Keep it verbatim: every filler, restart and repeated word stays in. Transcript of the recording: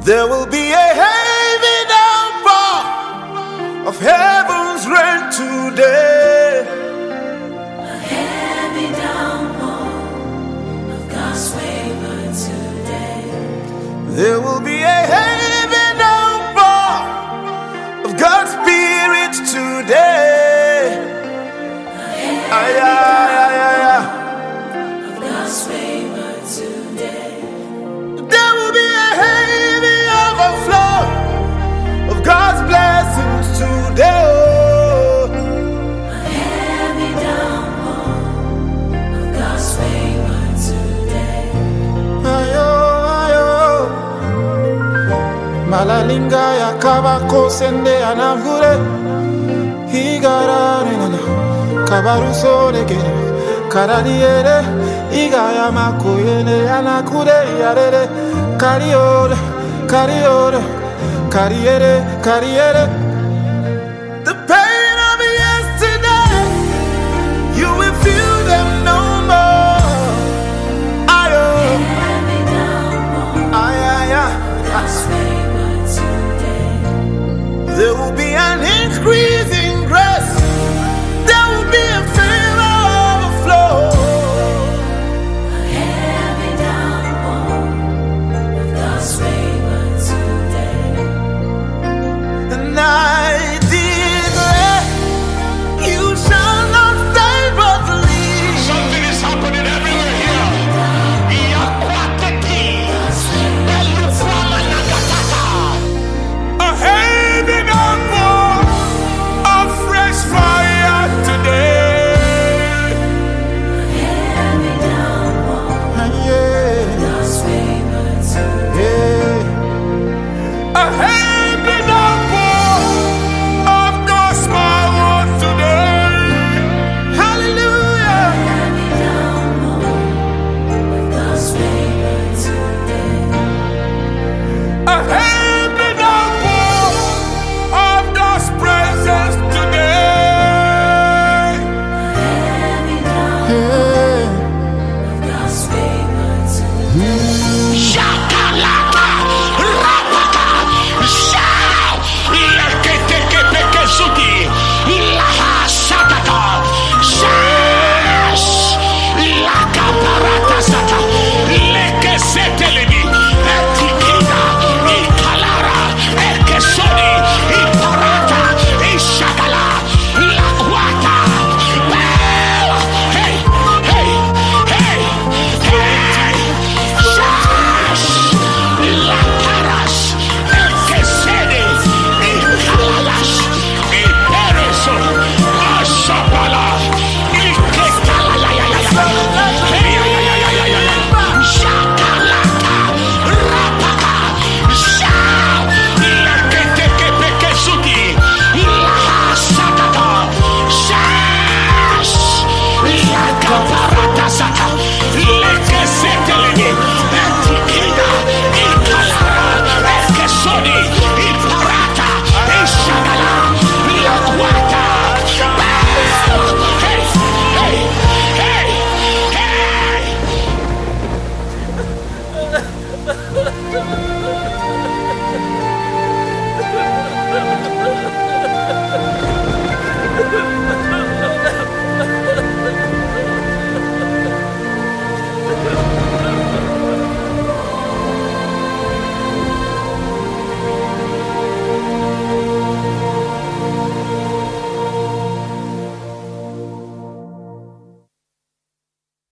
There will be a heavy downpour of heaven's rain today. A heavy downpour of God's favor today. There will be a heavy downpour of God's Spirit today. A heavy Ay, ay, ay, ay, ay. of God's favor today. There will be a heavy overflow of God's blessings today. Oh. A heavy downpour of God's favor today. Ayo, ayo. Malalinga ya kabako sende anavure. Higara nena kabaruso legere. Karadiere igaya makoyene anakure yarere. Kariore, kariore, kariere, kariere.